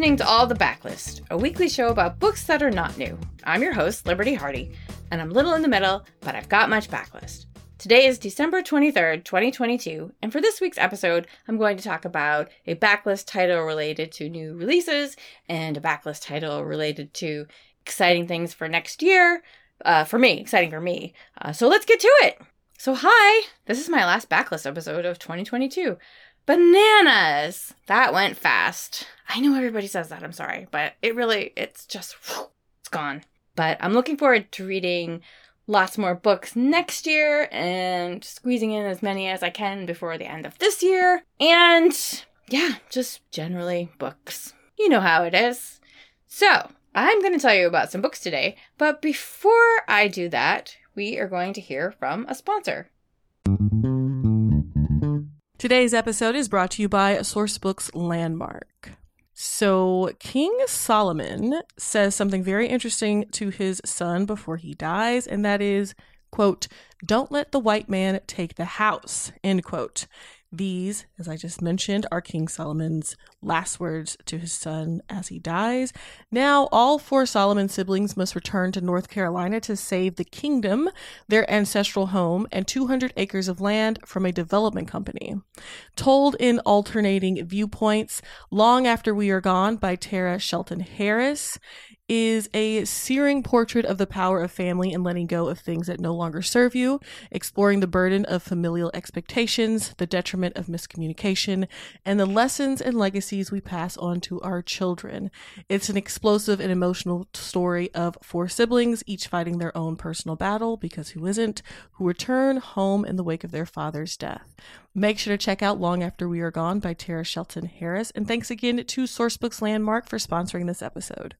listening to All the Backlist, a weekly show about books that are not new. I'm your host, Liberty Hardy, and I'm little in the middle, but I've got much backlist. Today is December 23rd, 2022, and for this week's episode, I'm going to talk about a backlist title related to new releases and a backlist title related to exciting things for next year. Exciting for me. So let's get to it. So hi, this is my last backlist episode of 2022. Bananas! That went fast. I know everybody says that, I'm sorry, but it's just, it's gone. But I'm looking forward to reading lots more books next year and squeezing in as many as I can before the end of this year. And yeah, just generally books. You know how it is. So, I'm going to tell you about some books today, but before I do that, we are going to hear from a sponsor. Today's episode is brought to you by Sourcebooks Landmark. So King Solomon says something very interesting to his son before he dies, and that is, quote, "Don't let the white man take the house," end quote. These, as I just mentioned, are King Solomon's last words to his son as he dies. Now, all four Solomon siblings must return to North Carolina to save the kingdom, their ancestral home, and 200 acres of land from a development company. Told in alternating viewpoints, Long After We Are Gone by Tara Shelton Harris is a searing portrait of the power of family and letting go of things that no longer serve you, exploring the burden of familial expectations, the detriment of miscommunication, and the lessons and legacies we pass on to our children. It's an explosive and emotional story of four siblings, each fighting their own personal battle, because who isn't, who return home in the wake of their father's death. Make sure to check out Long After We Are Gone by Tara Shelton Harris, and thanks again to Sourcebooks Landmark for sponsoring this episode.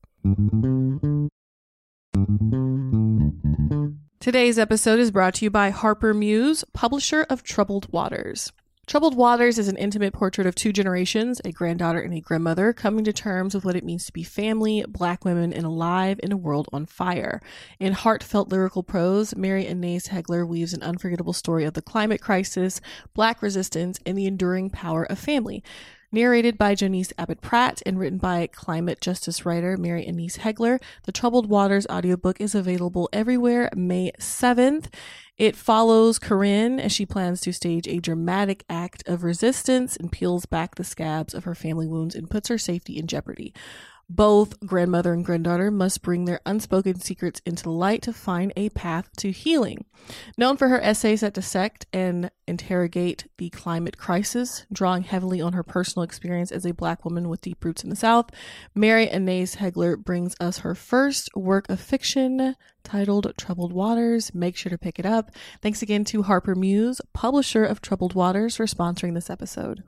Today's episode is brought to you by Harper Muse, publisher of Troubled Waters. Troubled Waters is an intimate portrait of two generations, a granddaughter and a grandmother, coming to terms with what it means to be family, Black women, and alive in a world on fire. In heartfelt lyrical prose, Mary Annaïs Heglar weaves an unforgettable story of the climate crisis, Black resistance, and the enduring power of family. Narrated by Jonice Abbott Pratt and written by climate justice writer Mary Annaïs Heglar, the Troubled Waters audiobook is available everywhere May 7th. It follows Corinne as she plans to stage a dramatic act of resistance and peels back the scabs of her family wounds and puts her safety in jeopardy. Both grandmother and granddaughter must bring their unspoken secrets into the light to find a path to healing. Known for her essays that dissect and interrogate the climate crisis, drawing heavily on her personal experience as a Black woman with deep roots in the South, Mary Annaïs Heglar brings us her first work of fiction titled Troubled Waters. Make sure to pick it up. Thanks again to Harper Muse, publisher of Troubled Waters, for sponsoring this episode.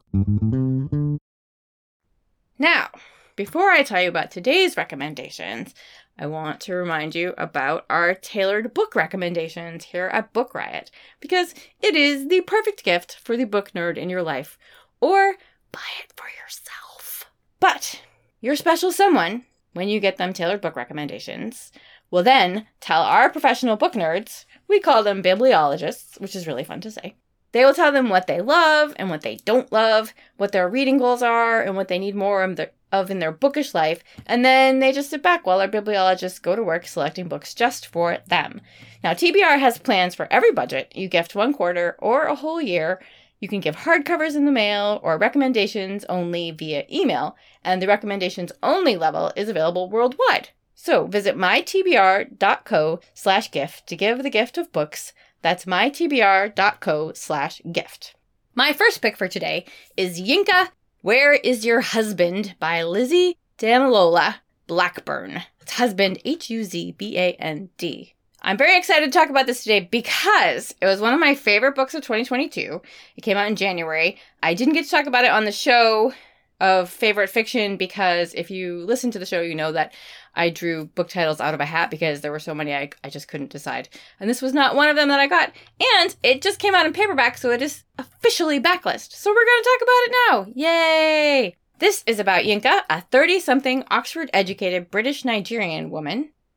Now, before I tell you about today's recommendations, I want to remind you about our tailored book recommendations here at Book Riot, because it is the perfect gift for the book nerd in your life, or buy it for yourself. But your special someone, when you get them tailored book recommendations, will then tell our professional book nerds, we call them bibliologists, which is really fun to say. They will tell them what they love and what they don't love, what their reading goals are, and what they need more of in their bookish life, and then they just sit back while our bibliologists go to work selecting books just for them. Now, TBR has plans for every budget. You gift 1 quarter or a whole year. You can give hardcovers in the mail or recommendations only via email, and the recommendations only level is available worldwide. So visit mytbr.co/gift to give the gift of books. That's mytbr.co/gift. My first pick for today is Yinka, Where Is Your Husband by Lizzie Damilola Blackburn. It's husband, Huzband. I'm very excited to talk about this today because it was one of my favorite books of 2022. It came out in January. I didn't get to talk about it on the show of favorite fiction because if you listen to the show, you know that I drew book titles out of a hat because there were so many I just couldn't decide. And this was not one of them that I got. And it just came out in paperback, so it is officially backlist. So we're going to talk about it now. Yay! This is about Yinka, a 30-something Oxford-educated British-Nigerian woman.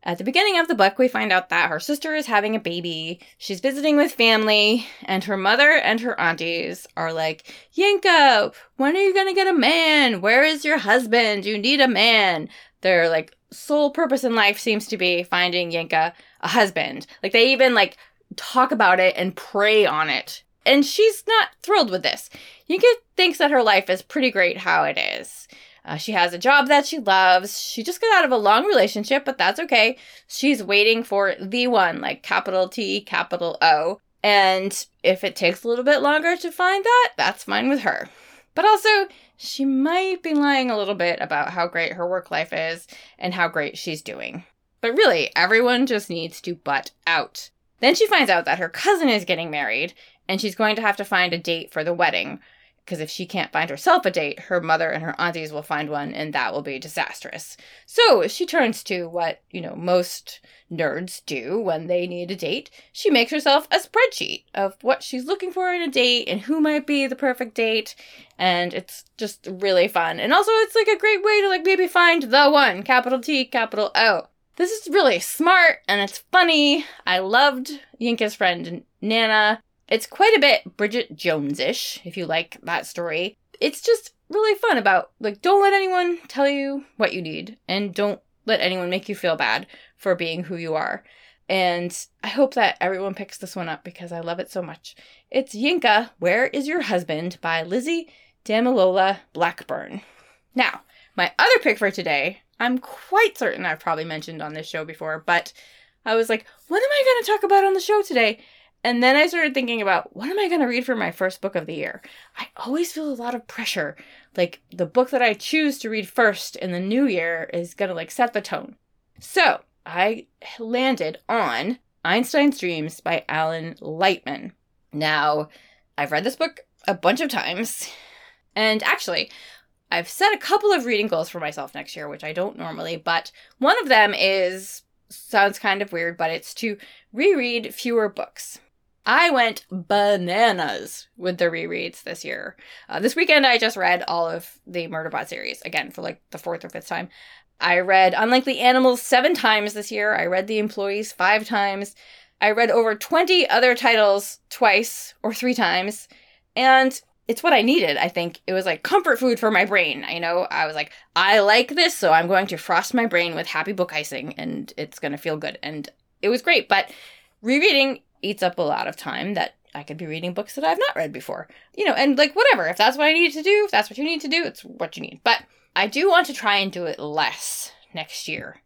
At the beginning of the book, we find out that her sister is having a baby. She's visiting with family, and her mother and her aunties are like, Yinka, when are you going to get a man? Where is your husband? You need a man. Their, like, sole purpose in life seems to be finding Yinka a husband. Like, they even, like, talk about it and pray on it. And she's not thrilled with this. Yinka thinks that her life is pretty great how it is. She has a job that she loves. She just got out of a long relationship, but that's okay. She's waiting for the one, like capital T, capital O. And if it takes a little bit longer to find that, that's fine with her. But also, she might be lying a little bit about how great her work life is and how great she's doing. But really, everyone just needs to butt out. Then she finds out that her cousin is getting married, and she's going to have to find a date for the wedding. Because if she can't find herself a date, her mother and her aunties will find one, and that will be disastrous. So she turns to what, most nerds do when they need a date. She makes herself a spreadsheet of what she's looking for in a date and who might be the perfect date. And it's just really fun. And also it's like a great way to maybe find the one, capital T, capital O. This is really smart and it's funny. I loved Yinka's friend Nana. It's quite a bit Bridget Jones-ish, if you like that story. It's just really fun about, don't let anyone tell you what you need, and don't let anyone make you feel bad for being who you are. And I hope that everyone picks this one up because I love it so much. It's Yinka, Where Is Your Husband? By Lizzie Damilola Blackburn. Now, my other pick for today, I'm quite certain I've probably mentioned on this show before, but I was like, what am I going to talk about on the show today? And then I started thinking about, what am I going to read for my first book of the year? I always feel a lot of pressure. The book that I choose to read first in the new year is going to, set the tone. So, I landed on Einstein's Dreams by Alan Lightman. Now, I've read this book a bunch of times. And actually, I've set a couple of reading goals for myself next year, which I don't normally. But one of them sounds kind of weird, but it's to reread fewer books. I went bananas with the rereads this year. This weekend, I just read all of the Murderbot series, again, for the fourth or fifth time. I read Unlikely Animals 7 times this year. I read The Employees 5 times. I read over 20 other titles twice or 3 times. And it's what I needed, I think. It was comfort food for my brain. I was like, I like this, so I'm going to frost my brain with happy book icing, and it's going to feel good. And it was great, but rereading eats up a lot of time that I could be reading books that I've not read before. And whatever. If that's what I need to do, if that's what you need to do, it's what you need. But I do want to try and do it less next year.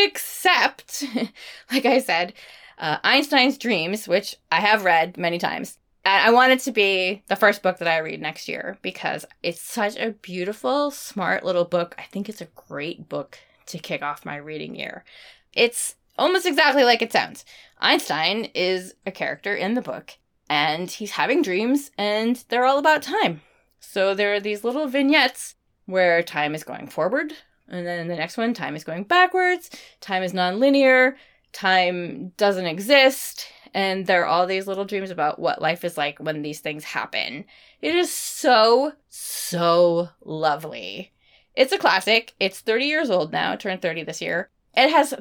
Except, like I said, Einstein's Dreams, which I have read many times. And I want it to be the first book that I read next year because it's such a beautiful, smart little book. I think it's a great book to kick off my reading year. It's almost exactly like it sounds. Einstein is a character in the book, and he's having dreams, and they're all about time. So there are these little vignettes where time is going forward, and then in the next one, time is going backwards, time is non-linear, time doesn't exist, and there are all these little dreams about what life is like when these things happen. It is so, so lovely. It's a classic. It's 30 years old now, turned 30 this year. It has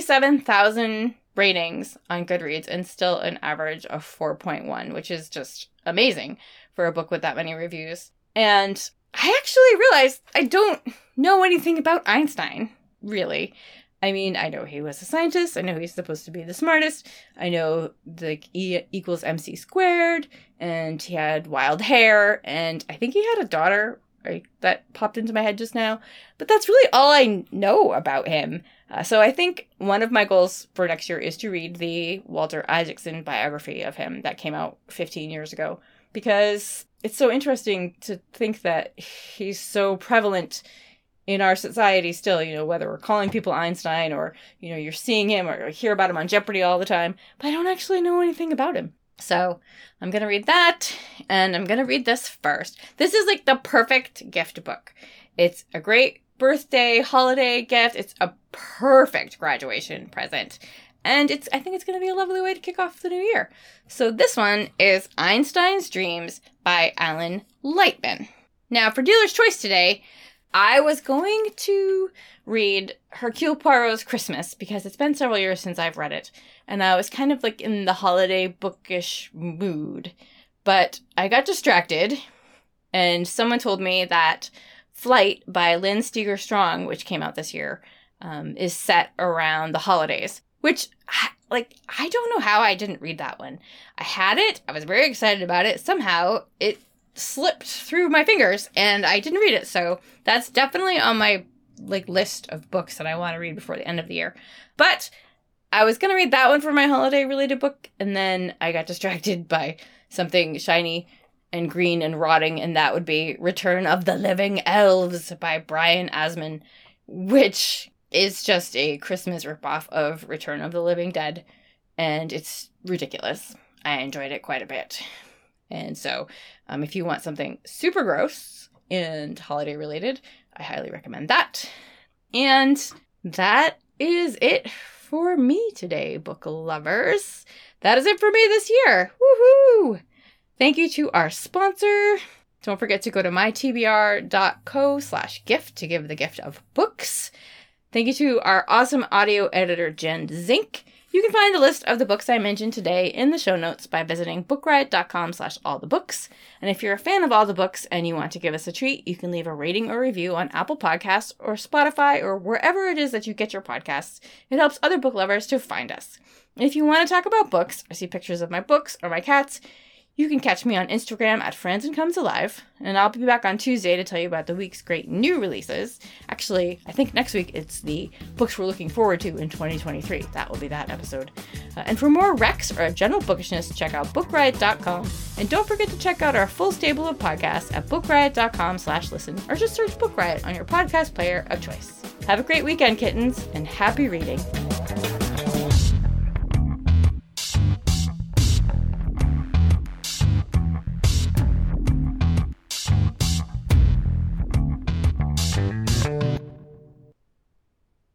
37,000 ratings on Goodreads and still an average of 4.1, which is just amazing for a book with that many reviews. And I actually realized I don't know anything about Einstein, really. I mean, I know he was a scientist. I know he's supposed to be the smartest. I know E equals MC squared, and he had wild hair, and I think he had a daughter that popped into my head just now. But that's really all I know about him. So I think one of my goals for next year is to read the Walter Isaacson biography of him that came out 15 years ago, because it's so interesting to think that he's so prevalent in our society still, whether we're calling people Einstein or, you're seeing him or hear about him on Jeopardy all the time, but I don't actually know anything about him. So I'm going to read that, and I'm going to read this first. This is the perfect gift book. It's a great birthday, holiday gift. It's a perfect graduation present. And I think it's going to be a lovely way to kick off the new year. So this one is Einstein's Dreams by Alan Lightman. Now, for Dealer's Choice today, I was going to read Hercule Poirot's Christmas because it's been several years since I've read it, and I was kind of like in the holiday bookish mood. But I got distracted, and someone told me that Flight by Lynn Steger Strong, which came out this year, is set around the holidays, which, I don't know how I didn't read that one. I had it. I was very excited about it. Somehow it slipped through my fingers and I didn't read it. So that's definitely on my list of books that I want to read before the end of the year. But I was going to read that one for my holiday related book. And then I got distracted by something shiny and green and rotting. And that would be Return of the Living Elves by Brian Asman, which is just a Christmas ripoff of Return of the Living Dead, and it's ridiculous. I enjoyed it quite a bit. And so, if you want something super gross and holiday related, I highly recommend that. And that is it for me today, book lovers. That is it for me this year. Woohoo! Thank you to our sponsor. Don't forget to go to mytbr.co/gift to give the gift of books. Thank you to our awesome audio editor, Jen Zink. You can find a list of the books I mentioned today in the show notes by visiting bookriot.com/allthebooks. And if you're a fan of All the Books and you want to give us a treat, you can leave a rating or review on Apple Podcasts or Spotify or wherever it is that you get your podcasts. It helps other book lovers to find us. If you want to talk about books or see pictures of my books or my cats, you can catch me on Instagram at Franzen Comes Alive, and I'll be back on Tuesday to tell you about the week's great new releases. Actually, I think next week it's the books we're looking forward to in 2023. That will be that episode. And for more recs or general bookishness, check out bookriot.com. And don't forget to check out our full stable of podcasts at bookriot.com/listen, or just search Book Riot on your podcast player of choice. Have a great weekend, kittens, and happy reading.